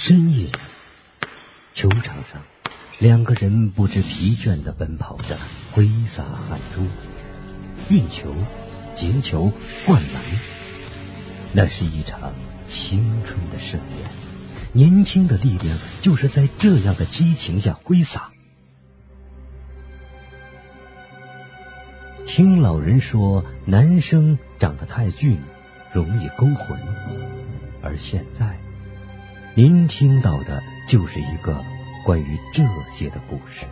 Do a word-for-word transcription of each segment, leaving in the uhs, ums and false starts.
深夜，球场上，两个人不知疲倦地奔跑着，挥洒汗珠，运球、截球、灌篮。那是一场青春的盛宴，年轻的力量就是在这样的激情下挥洒。听老人说，男生长得太俊，容易勾魂。而现在，您听到的就是一个关于这些的故事。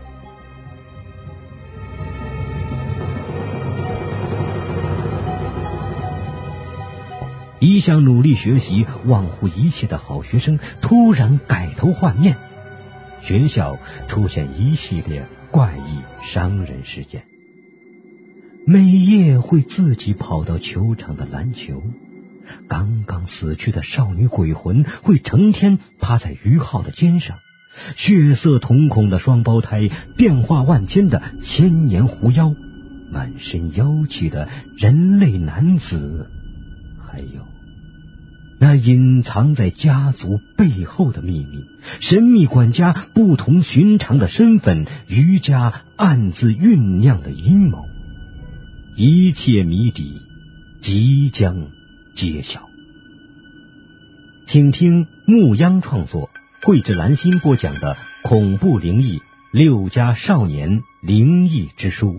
一向努力学习、忘乎一切的好学生突然改头换面，学校出现一系列怪异伤人事件。每夜会自己跑到球场的篮球，刚刚死去的少女鬼魂会成天趴在于浩的肩上，血色瞳孔的双胞胎，变化万千的千年狐妖，满身妖气的人类男子，还有那隐藏在家族背后的秘密，神秘管家不同寻常的身份，余家暗自酝酿的阴谋，一切谜底即将揭晓。请听牧央创作，绘制兰心播讲的恐怖灵异六家少年灵异之书。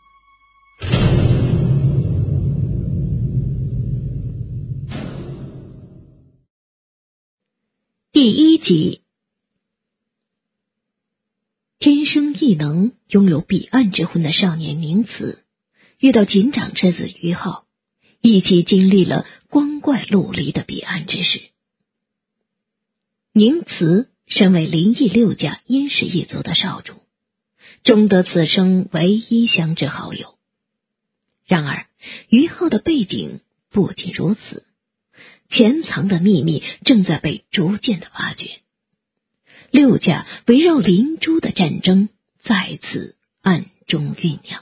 第一集。天生异能、拥有彼岸之魂的少年宁慈，遇到警长之子于浩，一起经历了光怪陆离的彼岸之事。宁慈身为灵异六家殷氏一族的少主，终得此生唯一相知好友。然而于浩的背景不仅如此，潜藏的秘密正在被逐渐的挖掘。六家围绕灵珠的战争在此暗中酝酿。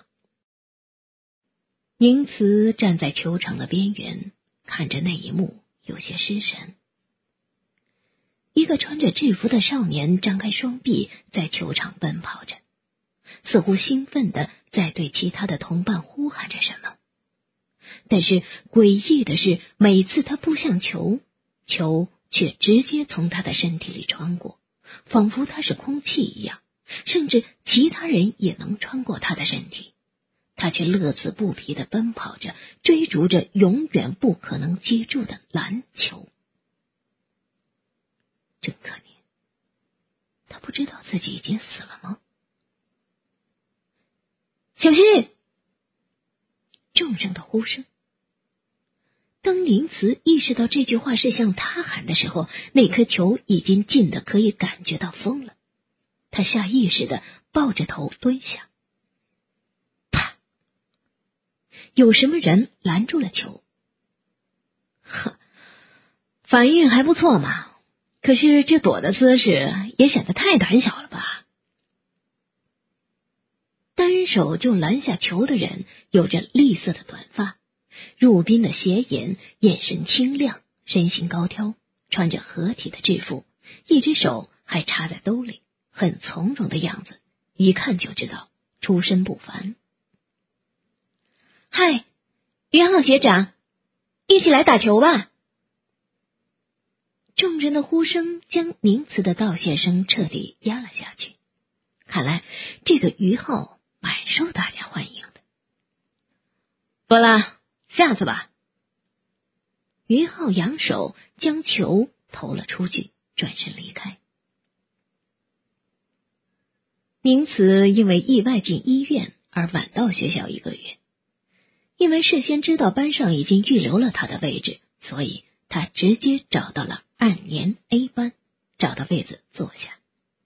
宁慈站在球场的边缘，看着那一幕，有些失神。一个穿着制服的少年张开双臂，在球场奔跑着，似乎兴奋地在对其他的同伴呼喊着什么。但是诡异的是，每次他扑向球，球却直接从他的身体里穿过，仿佛他是空气一样，甚至其他人也能穿过他的身体，他却乐此不疲地奔跑着，追逐着永远不可能接住的篮球。真可怜，他不知道自己已经死了吗？小心！众人的呼声。当宁慈意识到这句话是向他喊的时候，那颗球已经近得可以感觉到风了。他下意识地抱着头蹲下。啪！有什么人拦住了球。哼，反应还不错嘛，可是这躲的姿势也显得太胆小了吧。单手就拦下球的人有着栗色的短发，入鬓的斜眼，眼神清亮，身形高挑，穿着合体的制服，一只手还插在兜里，很从容的样子，一看就知道出身不凡。嗨，于浩学长，一起来打球吧！众人的呼声将宁慈的道谢声彻底压了下去。看来这个于浩蛮受大家欢迎的。不啦，下次吧。于浩扬手将球投了出去，转身离开。宁慈因为意外进医院而晚到学校一个月，因为事先知道班上已经预留了他的位置，所以他直接找到了暗年 A 班，找到位子坐下。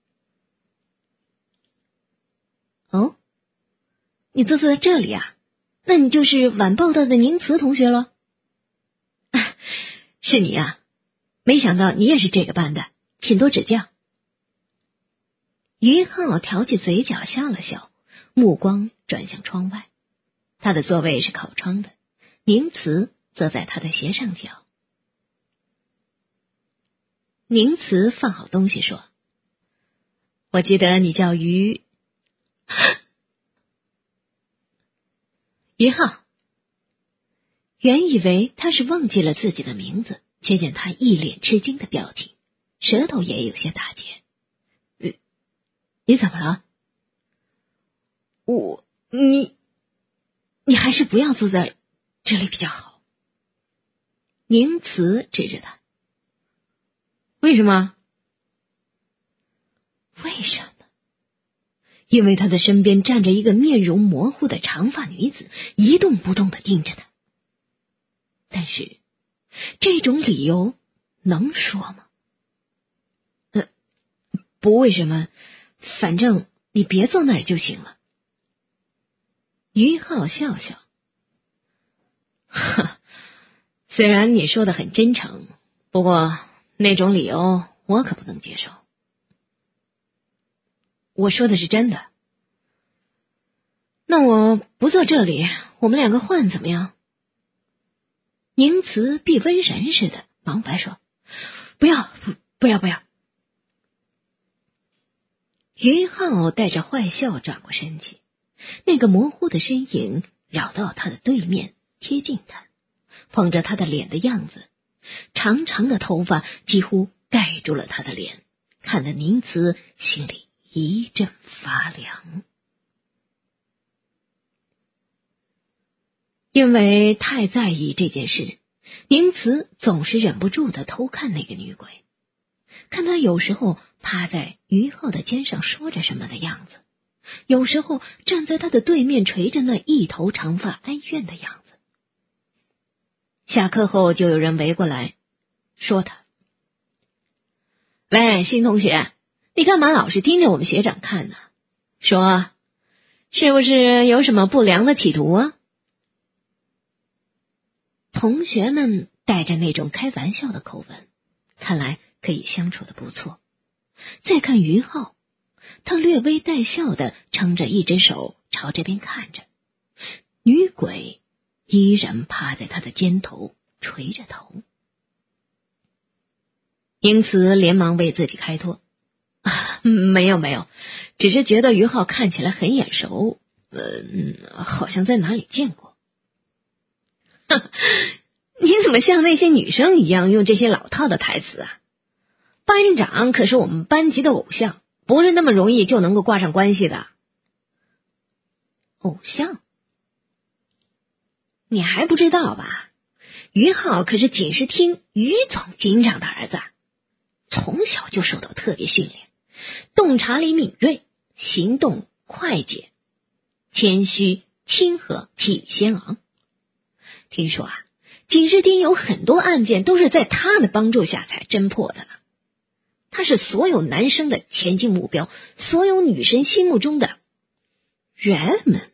哦，你坐在这里啊？那你就是晚报道的宁慈同学了。啊，是你啊，没想到你也是这个班的，请多指教。于浩挑起嘴角笑了笑，目光转向窗外。他的座位是靠窗的，宁慈则在他的斜上角。 宁慈放好东西说：“我记得你叫于于浩。”原以为他是忘记了自己的名字，却见他一脸吃惊的表情，舌头也有些打结。呃，你怎么了？我，你，你还是不要坐在这里比较好。宁慈指着他。为什么？为什么？因为他的身边站着一个面容模糊的长发女子，一动不动的盯着他。但是这种理由能说吗？呃，不为什么，反正你别坐那儿就行了。于浩笑笑，哈，虽然你说的很真诚，不过那种理由我可不能接受。我说的是真的。那我不坐这里，我们两个换怎么样？宁慈避瘟神似的忙白说：“不要，不，不要，不要。”于浩带着坏笑转过身去，那个模糊的身影绕到他的对面，贴近他，捧着他的脸的样子，长长的头发几乎盖住了他的脸，看得宁慈心里一阵发凉。因为太在意这件事，宁慈总是忍不住的偷看那个女鬼，看她有时候趴在于浩的肩上说着什么的样子，有时候站在他的对面垂着那一头长发哀怨的样子。下课后就有人围过来说他：“喂，新同学，你干嘛老是盯着我们学长看呢？说，是不是有什么不良的企图啊？”同学们带着那种开玩笑的口吻，看来可以相处的不错。再看于浩，他略微带笑的撑着一只手朝这边看着，女鬼依然趴在他的肩头垂着头。宁慈连忙为自己开脱：“啊，没有没有，只是觉得于浩看起来很眼熟，呃，好像在哪里见过。”你怎么像那些女生一样用这些老套的台词啊？班长可是我们班级的偶像，不是那么容易就能够挂上关系的。偶像？你还不知道吧？于浩可是锦诗厅于总警长的儿子，从小就受到特别训练，洞察力敏锐，行动快捷，谦虚亲和，气宇轩昂。听说啊，锦诗厅有很多案件都是在他的帮助下才侦破的呢。他是所有男生的前进目标，所有女生心目中的人们。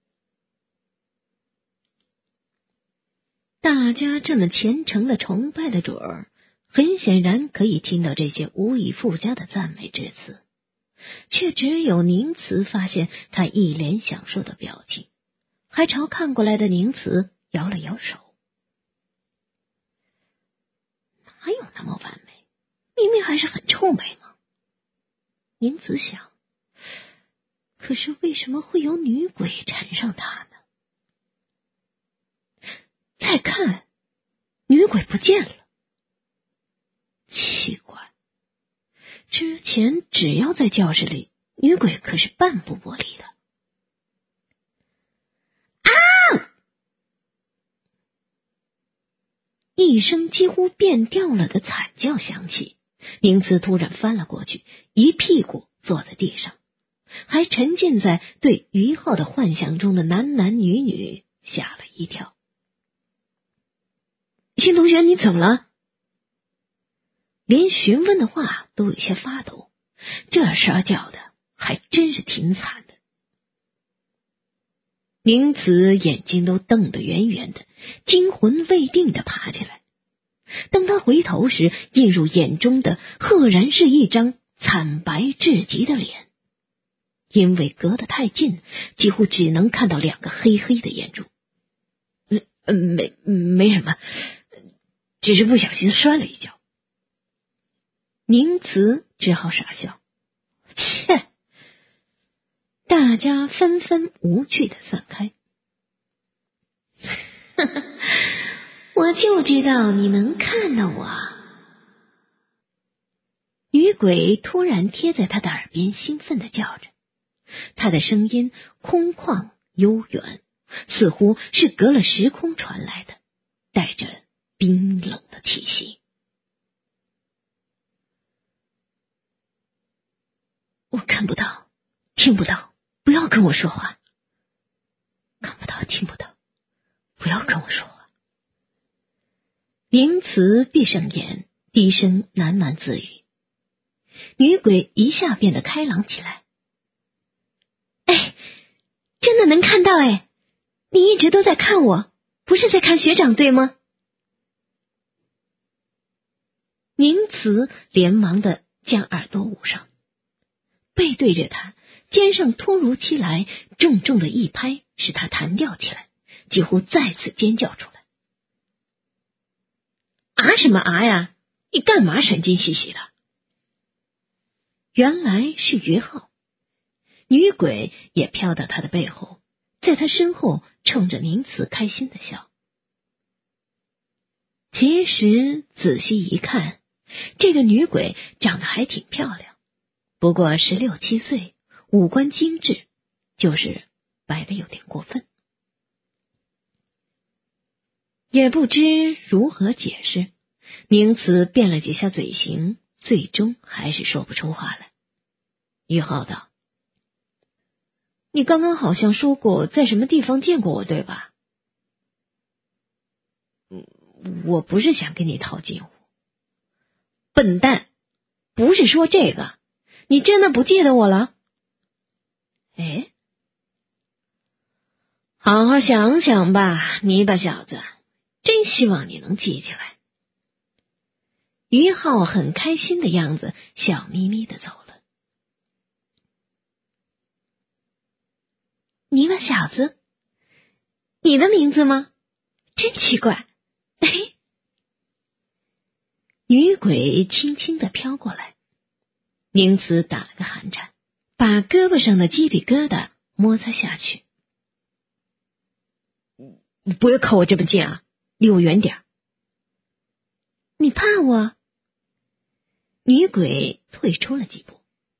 大家这么虔诚的崇拜的准儿，很显然可以听到这些无以复加的赞美之词，却只有宁慈发现他一脸享受的表情，还朝看过来的宁慈摇了摇手。哪有那么完美？明明还是很臭美嘛。宁慈想，可是为什么会有女鬼缠上他呢？再看，女鬼不见了。奇怪，之前只要在教室里，女鬼可是半不玻璃的。啊！一声几乎变调了的惨叫响起，宁慈突然翻了过去，一屁股坐在地上，还沉浸在对于浩的幻想中的男男女女，吓了一跳。新同学，你怎么了？连询问的话都有些发抖，这声叫的还真是挺惨的。宁慈眼睛都瞪得圆圆的，惊魂未定的爬起来。当他回头时，映入眼中的赫然是一张惨白至极的脸，因为隔得太近，几乎只能看到两个黑黑的眼珠。呃，没没什么，只是不小心摔了一跤。 宁慈只好傻笑。切！大家纷纷无趣的散开。我就知道你能看到我。女鬼突然贴在他的耳边兴奋的叫着，他的声音空旷悠远，似乎是隔了时空传来的，带着冰冷的气息。我看不到，听不到，不要跟我说话。看不到，听不到，不要跟我说话。宁慈闭上眼，低声喃喃自语。女鬼一下变得开朗起来。哎，真的能看到哎！你一直都在看我，不是在看学长对吗？宁慈连忙的将耳朵捂上，背对着他，肩上突如其来重重的一拍，使他弹跳起来，几乎再次尖叫出来。啊什么啊呀？你干嘛神经兮兮的？原来是于浩，女鬼也飘到他的背后，在他身后冲着宁慈开心的笑。其实仔细一看，这个女鬼长得还挺漂亮，不过十六七岁，五官精致，就是白的有点过分。也不知如何解释，宁慈变了几下嘴型，最终还是说不出话来。于浩道：你刚刚好像说过在什么地方见过我，对吧？我不是想跟你套近乎。笨蛋，不是说这个，你真的不记得我了？哎，好好想想吧，泥巴小子，真希望你能记起来。于浩很开心的样子，笑眯眯的走了。泥巴小子，你的名字吗？真奇怪。女鬼轻轻地飘过来，宁慈打了个寒颤，把胳膊上的鸡皮疙瘩摩擦下去。你不要靠我这么近啊，离我远点。你怕我？女鬼退出了几步。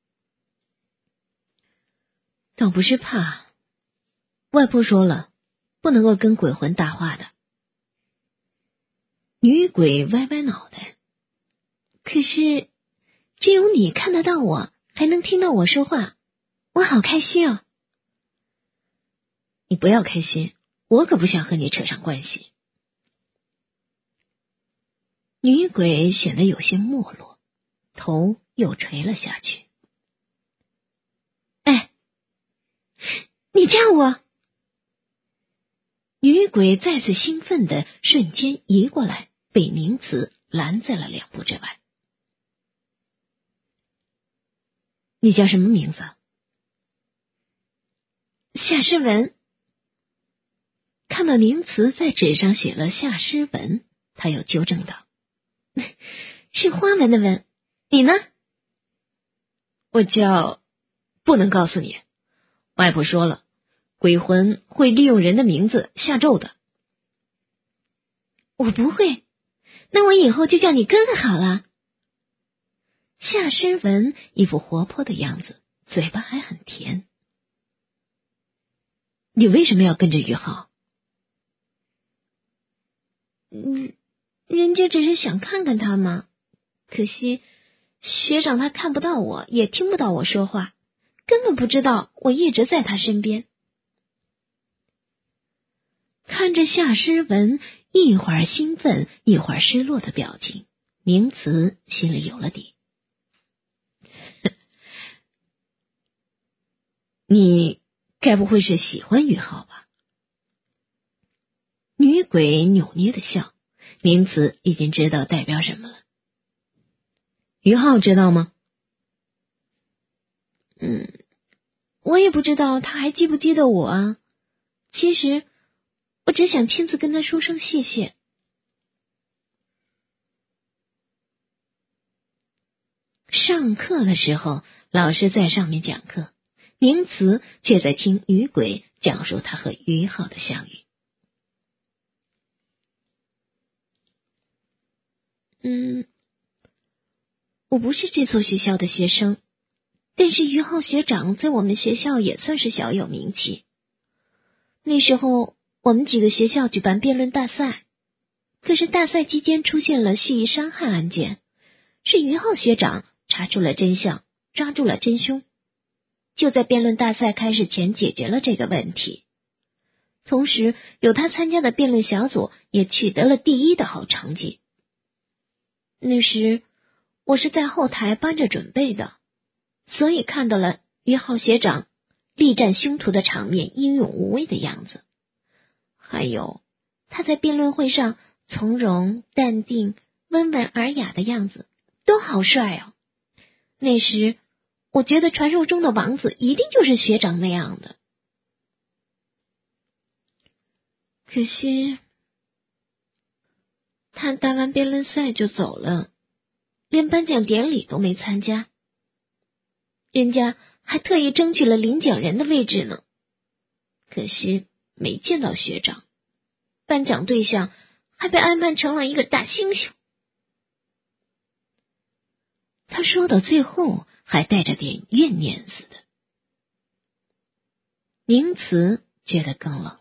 倒不是怕，外婆说了，不能够跟鬼魂搭话的。女鬼歪歪脑袋。可是只有你看得到我，还能听到我说话，我好开心哦。你不要开心，我可不想和你扯上关系。女鬼显得有些没落，头又垂了下去。哎，你叫我！女鬼再次兴奋的瞬间移过来，被宁慈拦在了两步之外。你叫什么名字？夏诗文。看到宁慈在纸上写了夏诗文，他又纠正道：是花纹的纹，你呢？我叫……不能告诉你，外婆说了，鬼魂会利用人的名字下咒的。我不会，那我以后就叫你哥哥好了。夏诗文一副活泼的样子，嘴巴还很甜。你为什么要跟着于浩？嗯，人家只是想看看他嘛。可惜学长他看不到我，也听不到我说话，根本不知道我一直在他身边。看着夏诗文一会儿兴奋一会儿失落的表情，宁慈心里有了底。你该不会是喜欢于浩吧？女鬼扭捏的笑，宁慈已经知道代表什么了。于浩知道吗？嗯，我也不知道他还记不记得我啊。其实我只想亲自跟他说声谢谢。 上课的时候，老师在上面讲课，宁慈却在听雨鬼讲述他和于浩的相遇。嗯，我不是这所学校的学生，但是于浩学长在我们学校也算是小有名气。那时候我们几个学校举办辩论大赛，可是大赛期间出现了蓄意伤害案件，是于浩学长查出了真相，抓住了真凶，就在辩论大赛开始前解决了这个问题。同时有他参加的辩论小组也取得了第一的好成绩。那时我是在后台帮着准备的，所以看到了于浩学长力战凶徒的场面英勇无畏的样子，还有他在辩论会上从容淡定温文尔雅的样子都好帅哦。那时我觉得传说中的王子一定就是学长那样的。可惜他打完辩论赛就走了，连颁奖典礼都没参加，人家还特意争取了领奖人的位置呢。可惜没见到学长，颁奖对象还被安排成了一个大猩猩。他说到最后还带着点怨念似的。宁慈觉得更冷了。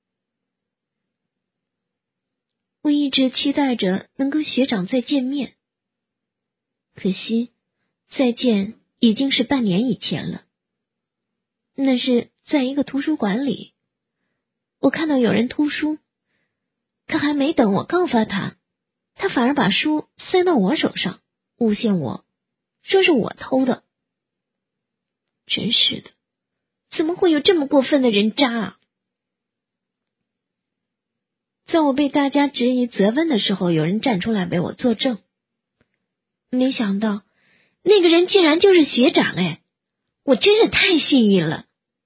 我一直期待着能跟学长再见面，可惜再见已经是半年以前了。那是在一个图书馆里，我看到有人偷书，可还没等我告发他，他反而把书塞到我手上，诬陷我说是我偷的。真是的，怎么会有这么过分的人渣啊！在我被大家质疑责问的时候，有人站出来为我作证。没想到那个人竟然就是学长，哎，我真是太幸运了。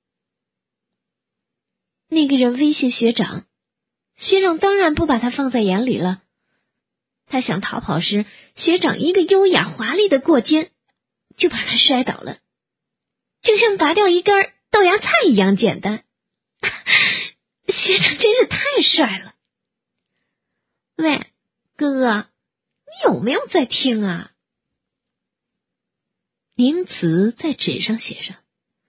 那个人威胁学长，学长当然不把他放在眼里了。他想逃跑时，学长一个优雅华丽的过肩，就把他摔倒了，就像拔掉一根豆芽菜一样简单。学长真是太帅了。喂，哥哥，你有没有在听啊？宁慈在纸上写上，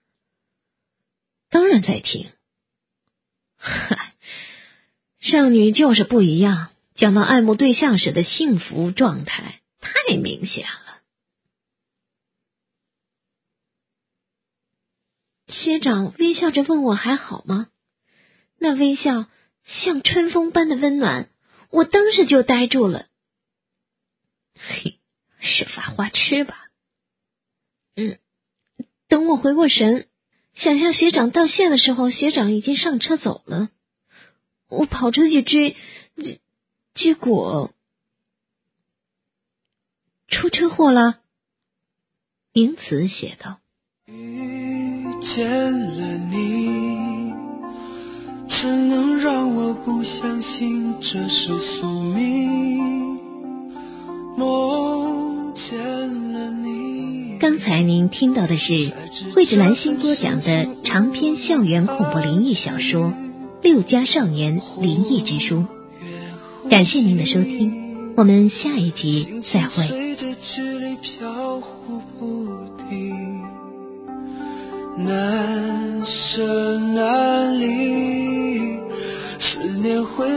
当然在听。嗨，少女就是不一样，讲到爱慕对象时的幸福状态太明显了。学长微笑着问我还好吗？那微笑像春风般的温暖，我当时就呆住了。嘿，是发花痴吧？嗯，等我回过神，想向学长道谢的时候，学长已经上车走了。我跑出去追，结果出车祸了。宁慈写道： 遇见了你，怎能让我不相信这是宿命？梦见了你。 刚才您听到的是慧芷兰心播讲的长篇校园恐怖灵异小说《六家少年灵异之书》，感谢您的收听，我们下一集再会。 随着距离飘忽不定，难舍难离，思念会